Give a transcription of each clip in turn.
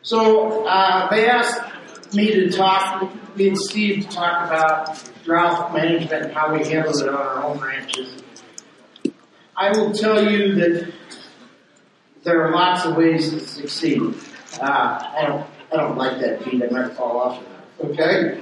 So they asked me and Steve to talk about drought management and how we handle it on our own ranches. I will tell you that there are lots of ways to succeed. I don't like that beat. I might fall off. Okay.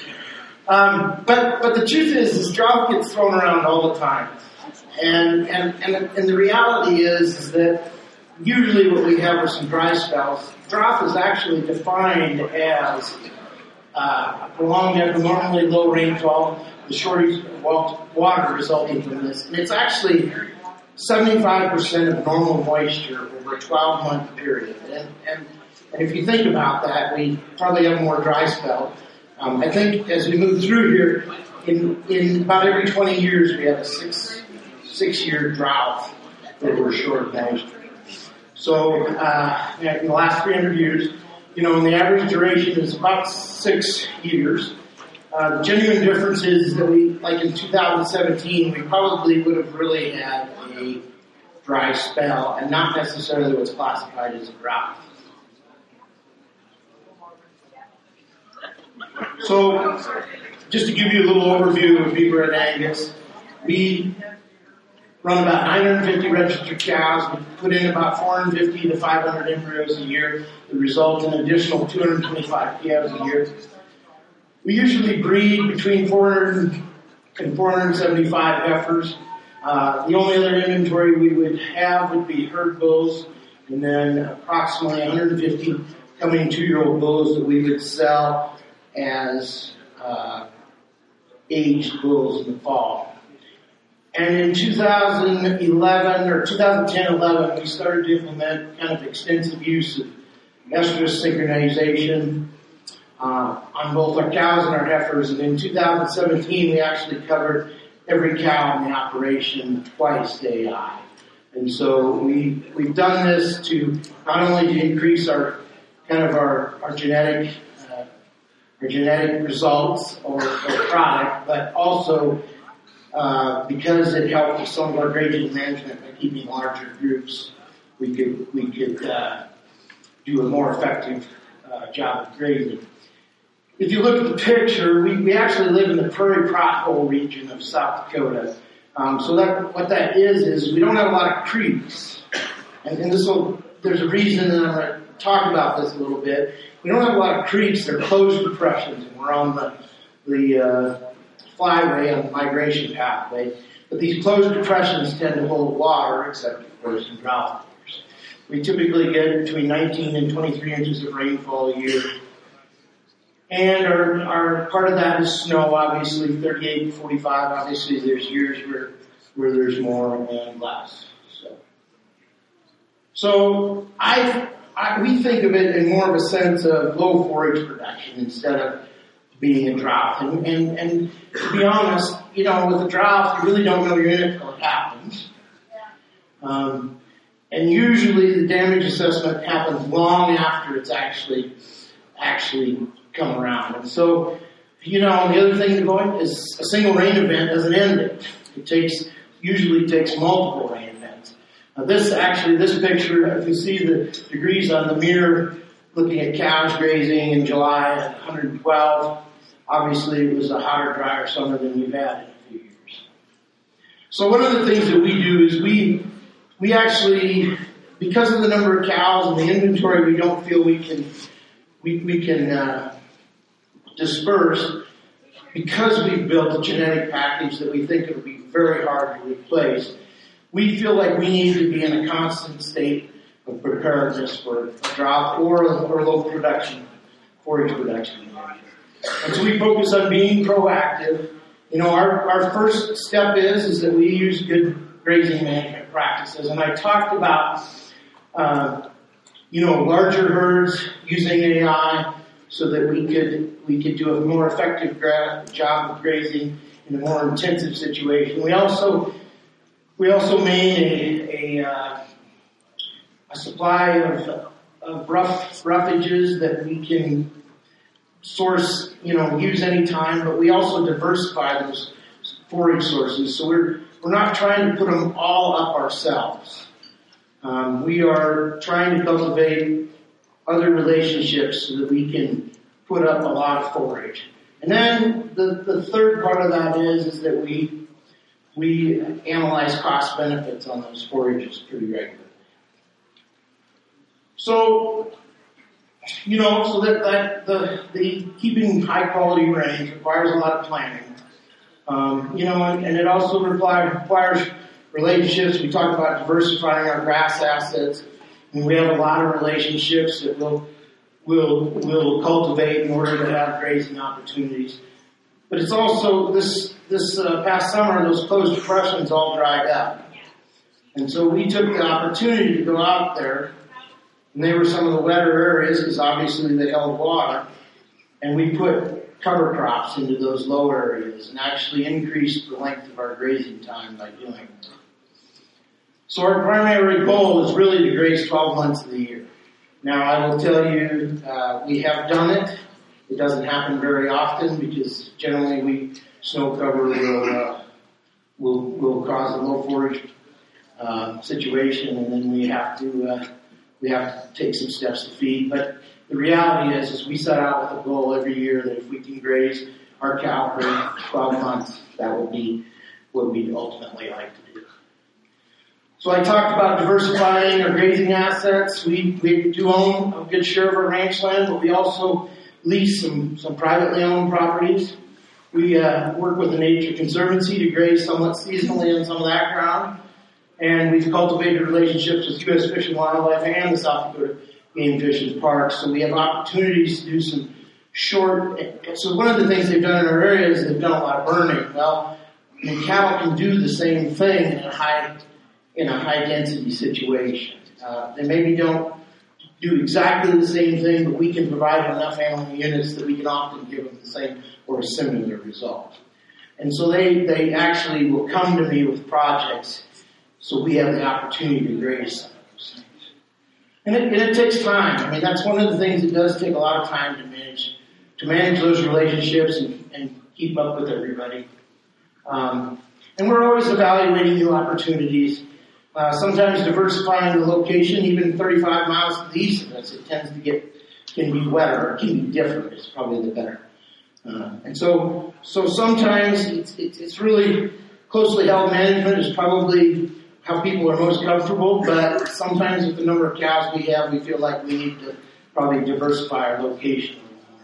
But the truth is drought gets thrown around all the time, and the reality is that usually what we have are some dry spells. Drought is actually defined as a prolonged abnormally low rainfall, the shortage of water resulting from this, and it's actually 75% of normal moisture over a 12-month period. And if you think about that, we probably have more dry spell. I think as we move through here, in about every 20 years, we have a six-year drought that we're short of moisture. So in the last 300 years, and the average duration is about 6 years. The genuine difference is that like in 2017, we probably would have really had a dry spell and not necessarily what's classified as a drought. So, just to give you a little overview of Beaver and Angus, we run about 950 registered cows. We put in about 450 to 500 embryos a year that result in an additional 225 calves a year. We usually breed between 400 and 475 heifers. The only other inventory we would have would be herd bulls, and then approximately 150 coming 2-year-old bulls that we would sell as aged bulls in the fall. And in 2010-11, we started to implement kind of extensive use of estrus synchronization on both our cows and our heifers. And in 2017, we actually covered every cow in the operation twice AI. And so we've done this to not only to increase our genetic results or product, but also because it helped with some of our grazing management by keeping larger groups, we could do a more effective job of grazing. If you look at the picture, we actually live in the Prairie Pothole region of South Dakota. So what that is we don't have a lot of creeks, and there's a reason, and I'm going to talk about this a little bit. We don't have a lot of creeks; they're closed depressions, and we're on the flyway on the migration pathway. But these closed depressions tend to hold water, except of course in drought years. We typically get between 19 and 23 inches of rainfall a year. And our part of that is snow, obviously, 38 to 45. Obviously, there's years where there's more and less. So we think of it in more of a sense of low forage production instead of being a drought. And to be honest, with a drought, you really don't know your unit until it happens. And usually the damage assessment happens long after it's actually come around. And so, the other thing going is a single rain event doesn't end it. It usually takes multiple rain events. Now this picture, if you see the degrees on the mirror, looking at cows grazing in July at 112, obviously it was a hotter, drier summer than we've had in a few years. So one of the things that we do is we actually, because of the number of cows and the inventory, we don't feel we can disperse, because we've built a genetic package that we think it would be very hard to replace. We feel like we need to be in a constant state of preparedness for a drought or low production, forage production. And so we focus on being proactive. Our first step is that we use good grazing management practices. And I talked about, larger herds using AI so that we could do a more effective job of grazing in a more intensive situation. We also made a supply of roughages that we can source, use any time, but we also diversify those forage sources. So we're not trying to put them all up ourselves. We are trying to cultivate other relationships so that we can put up a lot of forage. And then the third part of that is that we analyze cost benefits on those forages pretty regularly. So, so that the keeping high quality range requires a lot of planning. And it also requires relationships. We talk about diversifying our grass assets, and we have a lot of relationships that we'll cultivate in order to have grazing opportunities. But it's also this past summer, those closed depressions all dried up, and so we took the opportunity to go out there, and they were some of the wetter areas because obviously they held water, and we put cover crops into those low areas and actually increased the length of our grazing time by doing it. So our primary goal is really to graze 12 months of the year. Now I will tell you, we have done it. It doesn't happen very often because generally snow cover will cause a low forage situation, and then we have to take some steps to feed. But the reality is we set out with a goal every year that if we can graze our cow for 12 months, that would be what we'd ultimately like to do. So I talked about diversifying our grazing assets. We do own a good share of our ranch land, but we also lease some privately owned properties. We work with the Nature Conservancy to graze somewhat seasonally on some of that ground. And we've cultivated relationships with U.S. Fish and Wildlife and the South Dakota Game Fish and Parks. So we have opportunities to do some short. So one of the things they've done in our area is they've done a lot of burning. Well, the cattle can do the same thing in a high density situation. They maybe don't do exactly the same thing, but we can provide enough animal units that we can often give them the same or a similar result. And so they actually will come to me with projects so we have the opportunity to graze some of those things. And it takes time. I mean, that's one of the things that does take a lot of time to manage those relationships and keep up with everybody. And we're always evaluating new opportunities. Sometimes diversifying the location, even 35 miles to the east of us, it can be wetter, or can be different, is probably the better. And so sometimes it's really closely held management is probably how people are most comfortable, but sometimes with the number of cows we have, we feel like we need to probably diversify our location.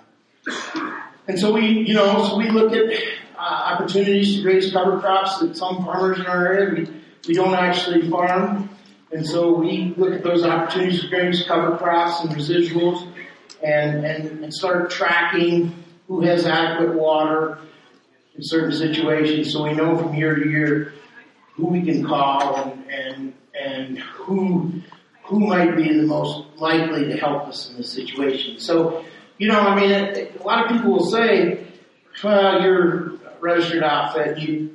And so we look at opportunities to raise cover crops that some farmers in our area, we don't actually farm. And so we look at those opportunities to raise cover crops and residuals and start tracking who has adequate water in certain situations, so we know from year to year who we can call and who might be the most likely to help us in this situation. So, a lot of people will say, well, you're a registered outfit, you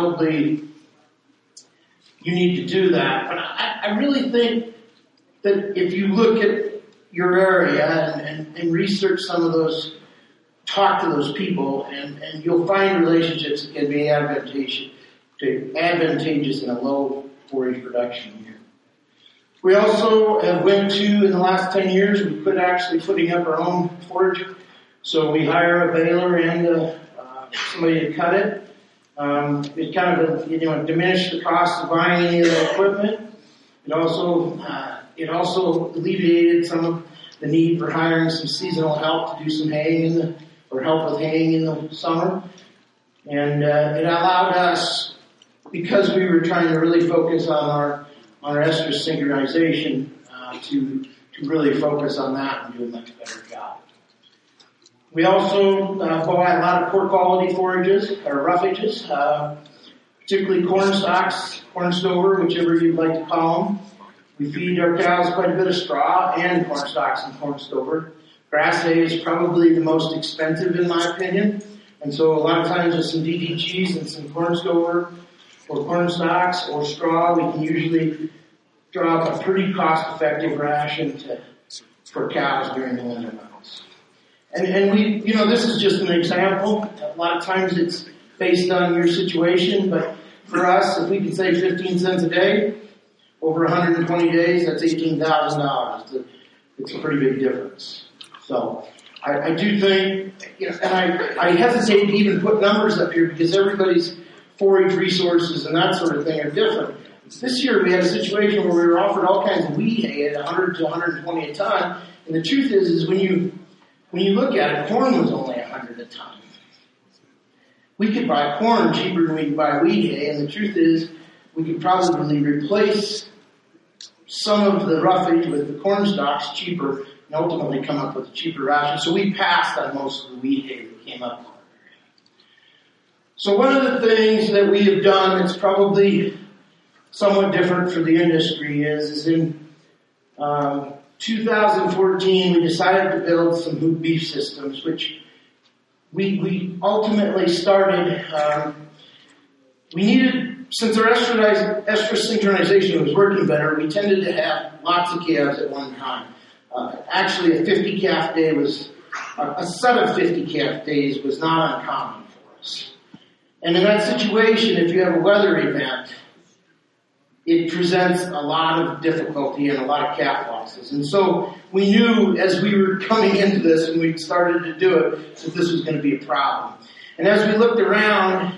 need to do that. But I really think that if you look at your area and research some of those, talk to those people, and you'll find relationships that can be advantageous in a low forage production year. We also have went to, in the last 10 years, we quit actually putting up our own forage. So we hire a baler and somebody to cut it. It kind of diminished the cost of buying any of that equipment. It also alleviated some of the need for hiring some seasonal help to do some haying help with haying in the summer. And it allowed us, because we were trying to really focus on our estrus synchronization, to really focus on that and do a much better job. We also buy a lot of poor quality forages, or roughages, particularly corn stalks, corn stover, whichever you'd like to call them. We feed our cows quite a bit of straw and corn stalks and corn stover. Grass hay is probably the most expensive in my opinion. And so a lot of times with some DDGs and some corn stover or corn stalks or straw, we can usually draw up a pretty cost-effective ration for cows during the winter months. And we, this is just an example. A lot of times it's based on your situation, but for us, if we can save 15 cents a day, over 120 days, that's $18,000. The it's a pretty big difference. So I do think, and I hesitate to even put numbers up here because everybody's forage resources and that sort of thing are different. This year we had a situation where we were offered all kinds of wheat hay at 100 to 120 a ton, and the truth is when you look at it, corn was only 100 a ton. We could buy corn cheaper than we could buy wheat hay, and the truth is we could probably replace some of the roughage with the corn stalks cheaper and ultimately come up with a cheaper ration. So we passed on most of the wheat hay that came up. So one of the things that we have done that's probably somewhat different for the industry is in 2014 we decided to build some hoop beef systems, which we ultimately started. We needed, since our estrus synchronization was working better, we tended to have lots of calves at one time. Actually, a 50 calf day was, a set of 50 calf days was not uncommon for us. And in that situation, if you have a weather event, it presents a lot of difficulty and a lot of calf losses. And so we knew as we were coming into this and we started to do it that this was going to be a problem. And as we looked around,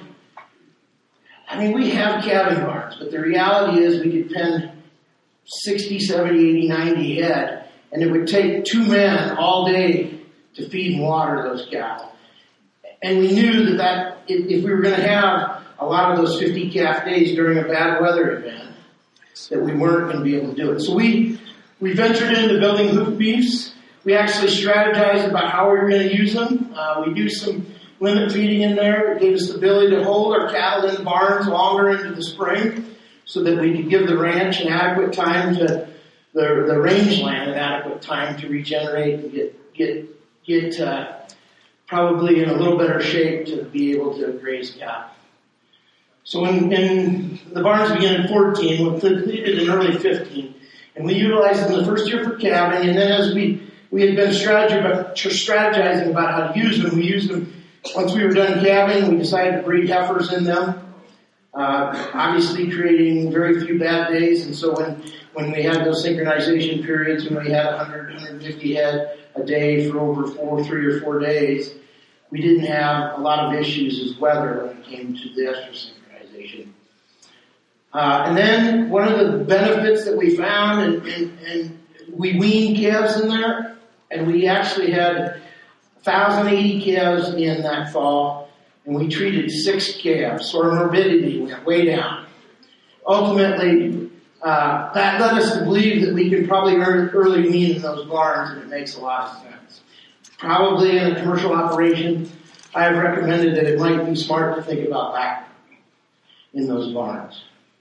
I mean, we have calving barns, but the reality is we could pen 60, 70, 80, 90 head, and it would take 2 men all day to feed and water those cattle. And we knew that if we were going to have a lot of those 50 calf days during a bad weather event, that we weren't going to be able to do it. So we ventured into building hoop beefs. We actually strategized about how we were going to use them. We do some limit feeding in there. It gave us the ability to hold our cattle in the barns longer into the spring so that we could give the ranch an adequate time to, the rangeland an adequate time to regenerate and get probably in a little better shape to be able to graze cattle. So when the barns began in 14, we completed in early 15, and we utilized them the first year for calving, and then as we had been strategizing about how to use them, we used them. Once we were done calving, we decided to breed heifers in them, obviously creating very few bad days, and so when we had those synchronization periods, when we had 100, 150 head a day for over 3 or 4 days, we didn't have a lot of issues with weather when it came to the estrus synchronization. And then one of the benefits that we found, and we weaned calves in there, and we actually had 1,080 calves in that fall, and we treated 6 calves, so our morbidity went way down. Ultimately, that led us to believe that we could probably early wean in those barns, and it makes a lot of sense. Probably in a commercial operation, I have recommended that it might be smart to think about that in those barns.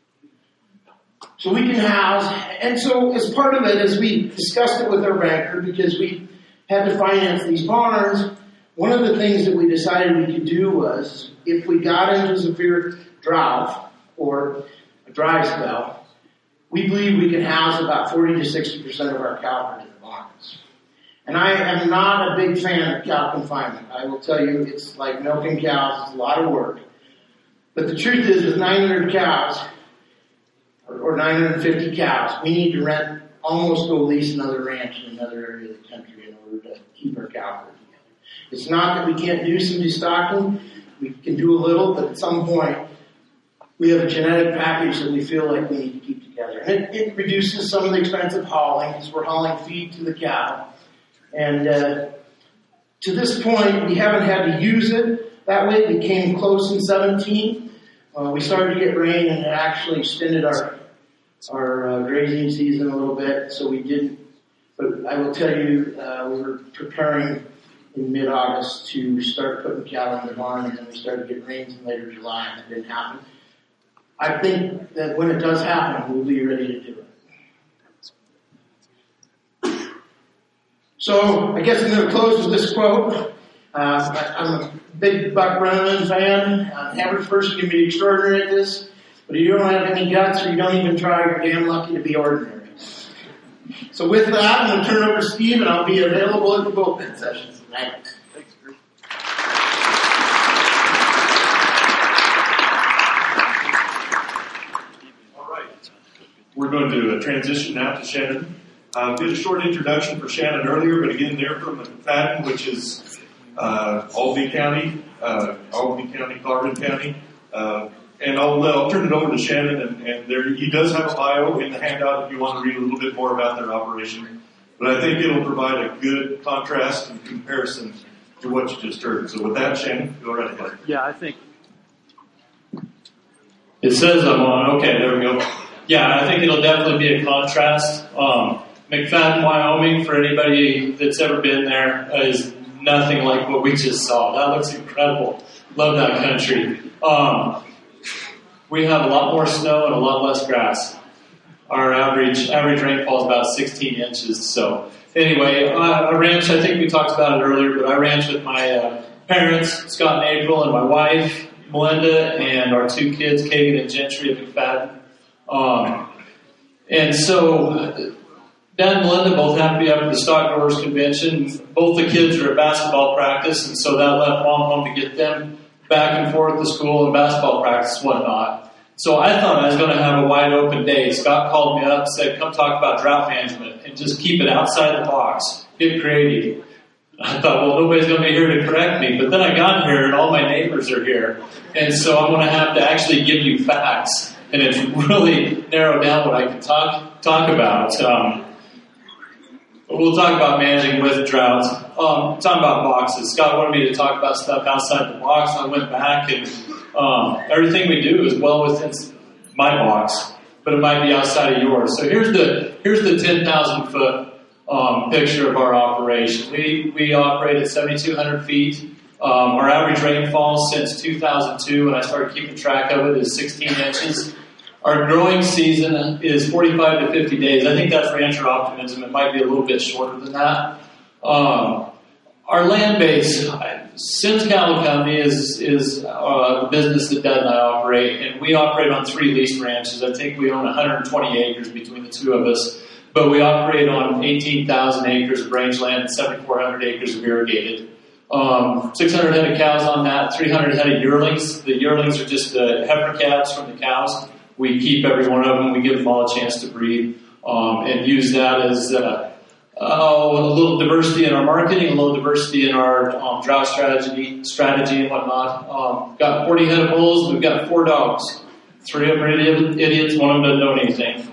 So we can house, and so as part of it, as we discussed it with our banker, because we had to finance these barns, one of the things that we decided we could do was, if we got into severe drought or a dry spell, we believe we can house about 40 to 60% of our cow herd in the barns. And I am not a big fan of cow confinement. I will tell you, it's like milking cows. It's a lot of work. But the truth is, with 900 cows, or 950 cows, we need to rent almost go lease another ranch in another area of the country in order to keep our cow herd together. It's not that we can't do some destocking. We can do a little, but at some point, we have a genetic package that we feel like we need to keep together. And it reduces some of the expense of hauling, because we're hauling feed to the cow. And to this point, we haven't had to use it that way. We came close in 17. We started to get rain, and it actually extended our grazing season a little bit, so we didn't. But I will tell you, we were preparing in mid-August to start putting cattle in the barn, and then we started to get rains in later July, and that didn't happen. I think that when it does happen, we'll be ready to do it. So I guess I'm going to close with this quote. I'm a big Buck Brennan fan. An average person can be extraordinary at this, but if you don't have any guts or you don't even try, you're damn lucky to be ordinary. So with that, I'm going to turn it over to Steve, and I'll be available at the bullpen sessions tonight. Thanks, Bruce. All right. We're going to transition now to Shannon Did a short introduction for Shannon earlier, but again, they're from McFadden, which is Albany County, Clarendon County. And I'll turn it over to Shannon, and he does have a bio in the handout if you want to read a little bit more about their operation. But I think it'll provide a good contrast and comparison to what you just heard. So with that, Shannon, go right ahead. Yeah, I think it says I'm on. Okay, there we go. Yeah, I think it'll definitely be a contrast. McFadden, Wyoming, for anybody that's ever been there, is nothing like what we just saw. That looks incredible. Love that country. We have a lot more snow and a lot less grass. Our average rainfall is about 16 inches. So anyway, I ranch, I think we talked about it earlier, but I ranch with my parents, Scott and April, and my wife, Melinda, and our two kids, Kagan and Gentry at McFadden. And so Dad and Melinda both happened to be up at the Stock Growers Convention. Both the kids are at basketball practice, and so that left Mom home to get them back and forth to school and basketball practice and whatnot. So I thought I was going to have a wide open day. Scott called me up and said, come talk about drought management and just keep it outside the box. Get creative. I thought, well, nobody's going to be here to correct me. But then I got here and all my neighbors are here. And so I'm going to have to actually give you facts. And it's really narrowed down what I can talk about. We'll talk about managing with droughts. Talking about boxes. Scott wanted me to talk about stuff outside the box. I went back and everything we do is well within my box, but it might be outside of yours. So here's the 10,000 foot picture of our operation. We operate at 7,200 feet. Our average rainfall since 2002, when I started keeping track of it, is 16 inches. Our growing season is 45 to 50 days. I think that's rancher optimism. It might be a little bit shorter than that. Our land base, Sims Cattle Company is a business that Dad and I operate, and we operate on 3 leased ranches. I think we own 120 acres between the two of us, but we operate on 18,000 acres of rangeland and 7,400 acres of irrigated. 600 head of cows on that, 300 head of yearlings. The yearlings are just the heifer calves from the cows. We keep every one of them. We give them all a chance to breed and use that as a little diversity in our marketing, a little diversity in our drought strategy and whatnot. Got 40 head of bulls. We've got 4 dogs. 3 of them are idiots. One of them doesn't know anything.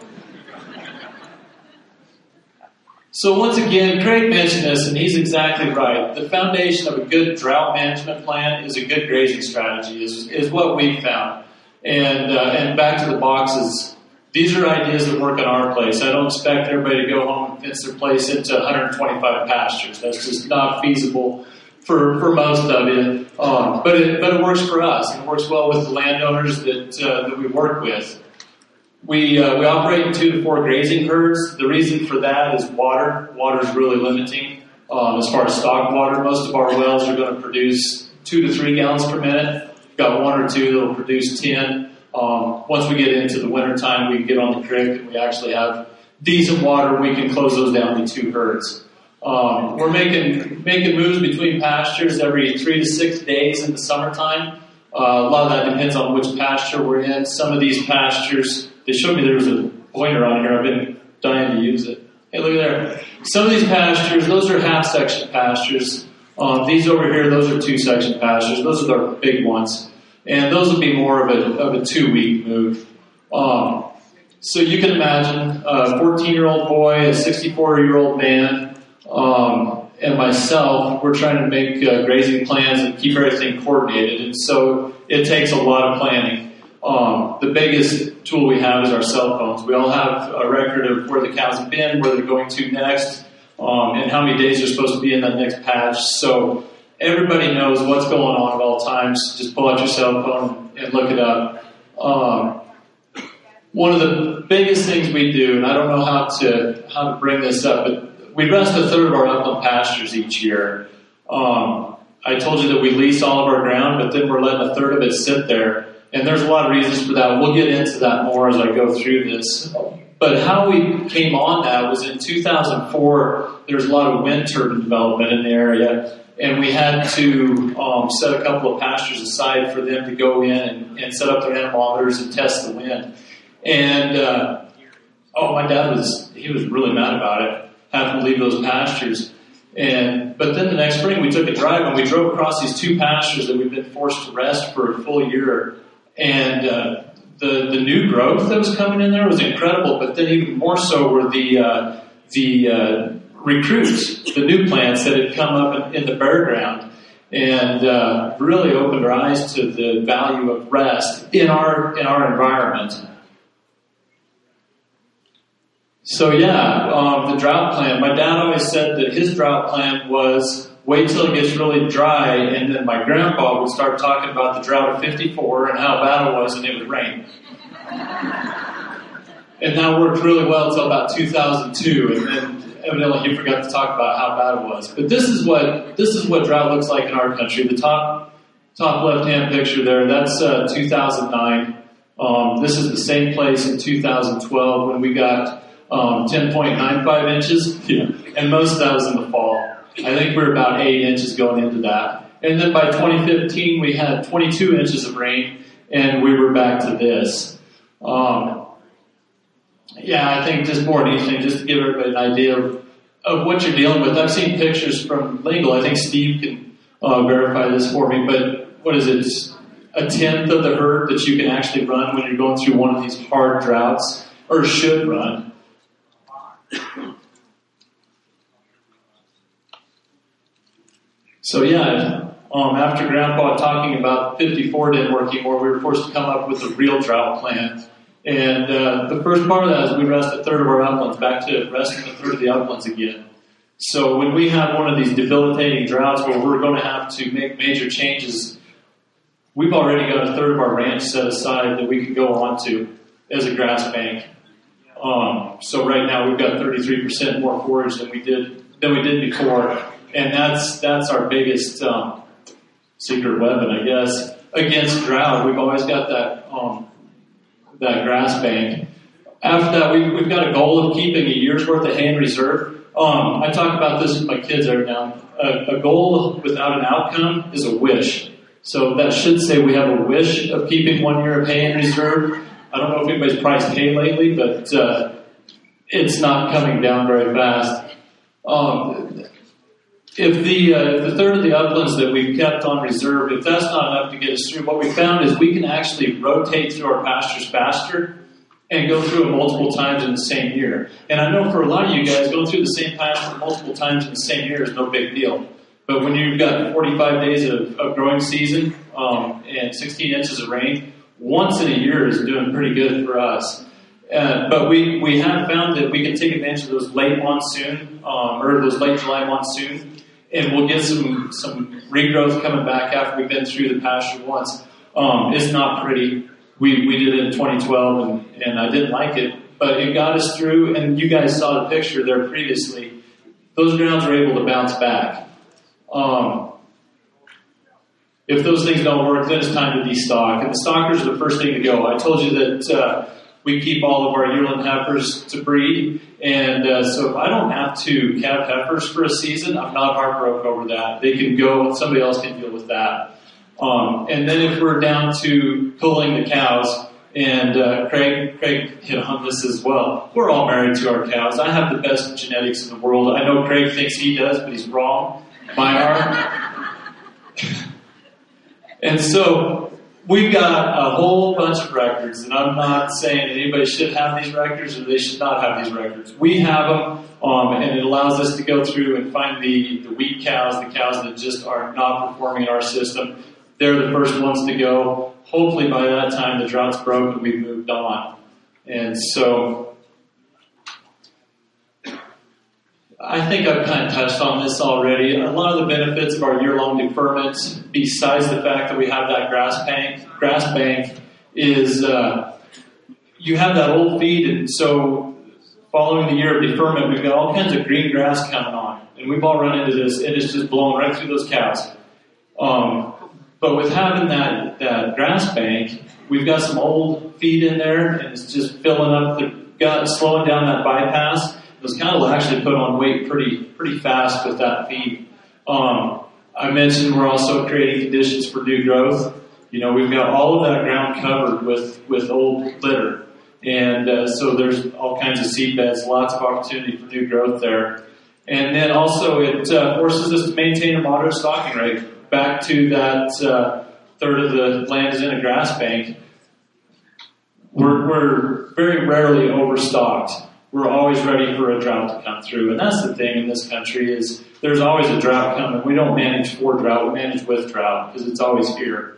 So once again, Craig mentioned this, and he's exactly right. The foundation of a good drought management plan is a good grazing strategy, is what we found. And back to the boxes. These are ideas that work in our place. I don't expect everybody to go home and fence their place into 125 pastures. That's just not feasible for most of you. But it works for us. It works well with the landowners that we work with. We operate in 2 to 4 grazing herds. The reason for that is water. Water is really limiting. As far as stock water, most of our wells are going to produce 2 to 3 gallons per minute. We've got 1 or 2 that will produce 10. Once we get into the wintertime, we can get on the creek and we actually have decent water. We can close those down to 2 herds. We're making moves between pastures every 3 to 6 days in the summertime. A lot of that depends on which pasture we're in. Some of these pastures, they showed me there was a pointer on here. I've been dying to use it. Hey, look at there. Some of these pastures, those are half-section pastures. These over here, those are 2-section pastures. Those are the big ones. And those would be more of a 2-week move. So you can imagine a 14-year-old boy, a 64-year-old man, and myself, we're trying to make grazing plans and keep everything coordinated. And so it takes a lot of planning. The biggest tool we have is our cell phones. We all have a record of where the cows have been, where they're going to next, and how many days they're supposed to be in that next patch. So everybody knows what's going on at all times. Just pull out your cell phone and look it up. One of the biggest things we do, and I don't know how to bring this up, but we rest 1/3 of our upland pastures each year. I told you that we lease all of our ground, but then we're letting 1/3 of it sit there. And there's a lot of reasons for that. We'll get into that more as I go through this. But how we came on that was in 2004, there was a lot of wind turbine development in the area. And we had to set a couple of pastures aside for them to go in and set up their anemometers and test the wind. And Oh, my dad was really mad about it, having to leave those pastures. But then the next spring we took a drive and we drove across these 2 pastures that we've been forced to rest for a full year. And the new growth that was coming in there was incredible. But then even more so were the recruits, the new plants that had come up in the bare ground, and really opened our eyes to the value of rest in our environment. So the drought plan. My dad always said that his drought plan was wait till it gets really dry, and then my grandpa would start talking about the drought of '54 and how bad it was, and it would rain. And that worked really well until about 2002, and then evidently he forgot to talk about how bad it was. But this is what drought looks like in our country. The top left-hand picture there, that's 2009. This is the same place in 2012 when we got 10.95 inches, and most of that was in the fall. I think we're about 8 inches going into that. And then by 2015, we had 22 inches of rain, and we were back to this. I think just more than anything, just to give everybody an idea of what you're dealing with. I've seen pictures from Lingle. I think Steve can verify this for me, but what is it? A tenth of the herd that you can actually run when you're going through one of these hard droughts, or should run. So after Grandpa talking about 54 didn't work anymore, we were forced to come up with a real drought plan. And the first part of that is we rest a third of our uplands, back to resting a third of the uplands again. So when we have one of these debilitating droughts where we're going to have to make major changes, we've already got a third of our ranch set aside that we can go on to as a grass bank. So right now we've got 33% more forage than we did before. And that's our biggest secret weapon, I guess, against drought. We've always got that grass bank. After that, we've got a goal of keeping a year's worth of hay in reserve. I talk about this with my kids every now and then. A goal without an outcome is a wish. So that should say we have a wish of keeping 1 year of hay in reserve. I don't know if anybody's priced hay lately, but it's not coming down very fast. If the third of the uplands that we've kept on reserve, if that's not enough to get us through, what we found is we can actually rotate through our pastures faster and go through it multiple times in the same year. And I know for a lot of you guys, going through the same pasture multiple times in the same year is no big deal. But when you've got 45 days of growing season and 16 inches of rain, once in a year is doing pretty good for us. But we have found that we can take advantage of those late monsoon or those late July monsoon, and we'll get some regrowth coming back after we've been through the pasture once. It's not pretty. We did it in 2012, and I didn't like it, but it got us through, and you guys saw the picture there previously. Those grounds are able to bounce back. If those things don't work, then it's time to destock, and the stockers are the first thing to go. I told you that we keep all of our yearling heifers to breed, and so if I don't have to calve heifers for a season, I'm not heartbroken over that. They can go, somebody else can deal with that. And then if we're down to pulling the cows, and Craig hit on this as well, we're all married to our cows. I have the best genetics in the world. I know Craig thinks he does, but he's wrong. Mine are. And so we've got a whole bunch of records, and I'm not saying anybody should have these records or they should not have these records. We have them, and it allows us to go through and find the weak cows, the cows that just are not performing in our system. They're the first ones to go. Hopefully by that time the drought's broke and we've moved on. And so I think I've kind of touched on this already. A lot of the benefits of our year-long deferments, besides the fact that we have that grass bank is you have that old feed, and so following the year of deferment, we've got all kinds of green grass coming on. And we've all run into this, and it's just blowing right through those cows. But with having that grass bank, we've got some old feed in there, and it's just filling up the gut, slowing down that bypass. Those cattle actually put on weight pretty fast with that feed. I mentioned we're also creating conditions for new growth. You know, we've got all of that ground covered with old litter. And so there's all kinds of seed beds, lots of opportunity for new growth there. And then also it forces us to maintain a moderate stocking rate. Back to that third of the land is in a grass bank. We're very rarely overstocked. We're always ready for a drought to come through. And that's the thing in this country is there's always a drought coming. We don't manage for drought, we manage with drought because it's always here.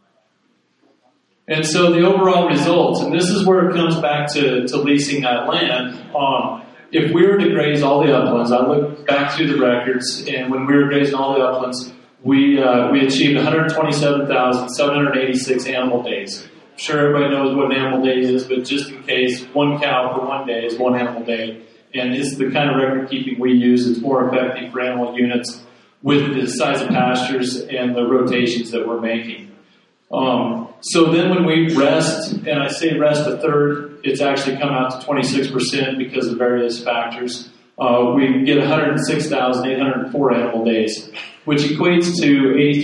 And so the overall results, and this is where it comes back to leasing that land. If we were to graze all the uplands, I look back through the records, and when we were grazing all the uplands, we achieved 127,786 animal days. I'm sure everybody knows what an animal day is, but just in case, one cow for 1 day is one animal day. And it's the kind of record keeping we use. It's more effective for animal units with the size of pastures and the rotations that we're making. So then when we rest, and I say rest a third, it's actually come out to 26% because of various factors. We get 106,804 animal days, which equates to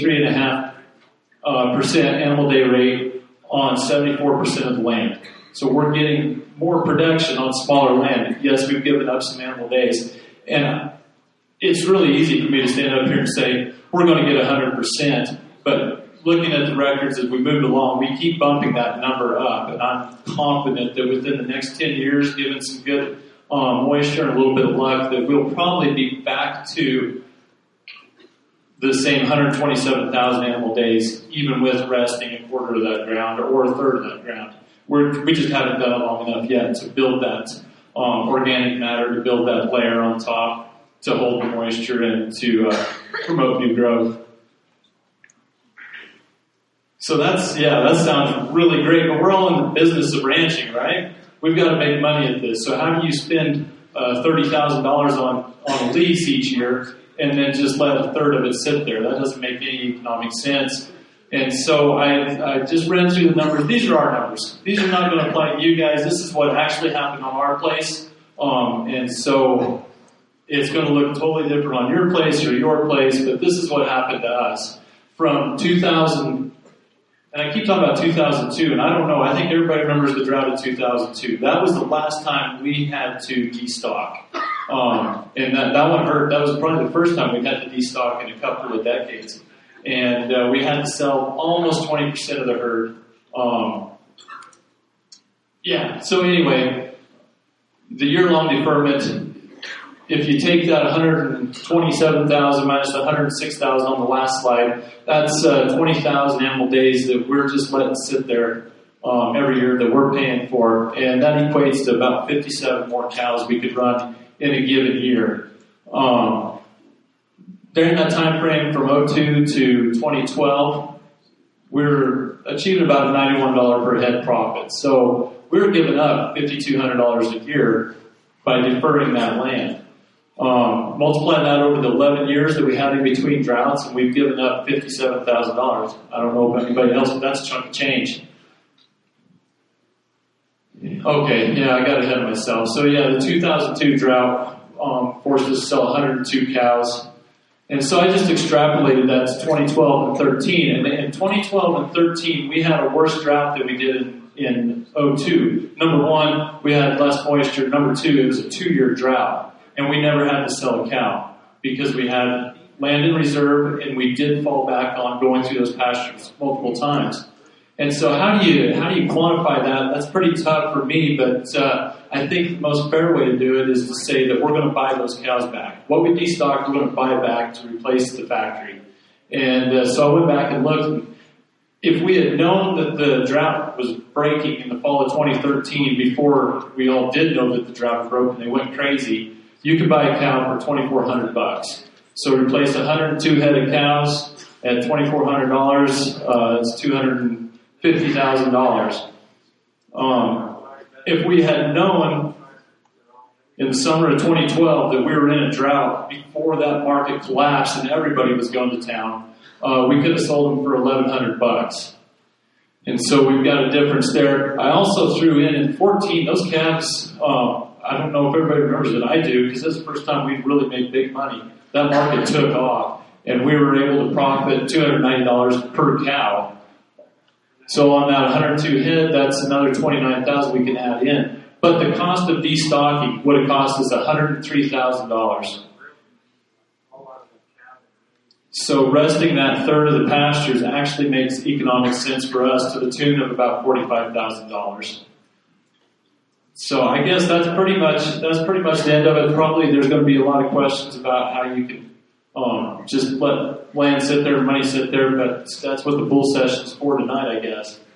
83.5% animal day rate on 74% of the land. So we're getting more production on smaller land. Yes, we've given up some animal days. And it's really easy for me to stand up here and say, we're going to get 100%. But looking at the records as we move along, we keep bumping that number up. And I'm confident that within the next 10 years, given some good moisture and a little bit of luck, that we'll probably be back to the same 127,000 animal days, even with resting a quarter of that ground or a third of that ground. We just haven't done it long enough yet to build that organic matter, to build that layer on top, to hold the moisture and to promote new growth. So that sounds really great, but we're all in the business of ranching, right? We've got to make money at this. So how do you spend $30,000 on a lease each year and then just let a third of it sit there? That doesn't make any economic sense. And so I just ran through the numbers. These are our numbers. These are not going to apply to you guys. This is what actually happened on our place. And so it's going to look totally different on your place or your place, but this is what happened to us. From 2000, and I keep talking about 2002, and I don't know, I think everybody remembers the drought of 2002. That was the last time we had to destock. And that one hurt. That was probably the first time we had to destock in a couple of decades. And we had to sell almost 20% of the herd. So anyway, the year-long deferment, if you take that 127,000 minus the 106,000 on the last slide, that's 20,000 animal days that we're just letting sit there every year that we're paying for. And that equates to about 57 more cows we could run in a given year. During that time frame from 2002 to 2012, we were achieving about a $91 per head profit. So we were giving up $5,200 a year by deferring that land. Multiply that over the 11 years that we had in between droughts, and we've given up $57,000. I don't know if anybody else, but that's a chunk of change. Okay, I got ahead of myself. So the 2002 drought forced us to sell 102 cows. And so I just extrapolated that to 2012 and 13. And in 2012 and 13, we had a worse drought than we did in 2002. Number one, we had less moisture. Number two, it was a 2-year drought. And we never had to sell a cow because we had land in reserve and we did fall back on going through those pastures multiple times. And so how do you quantify that? That's pretty tough for me, but I think the most fair way to do it is to say that we're going to buy those cows back. What we destocked, we're going to buy back to replace the factory. And so I went back and looked. If we had known that the drought was breaking in the fall of 2013, before we all did know that the drought broke and they went crazy, you could buy a cow for $2,400. So replace 102 head of cows at $2,400. It's $250,000. If we had known in the summer of 2012 that we were in a drought before that market collapsed and everybody was going to town, we could have sold them for $1,100. And so we've got a difference there. I also threw in 14, those calves, I don't know if everybody remembers it. I do, because that's the first time we've really made big money. That market took off, and we were able to profit $290 per cow. So on that 102 head, that's another 29,000 we can add in. But the cost of destocking would have cost us $103,000. So resting that third of the pastures actually makes economic sense for us to the tune of about $45,000. So I guess that's pretty much the end of it. Probably there's going to be a lot of questions about how you can just let land sit there and money sit there, but that's what the bull session's for tonight, I guess.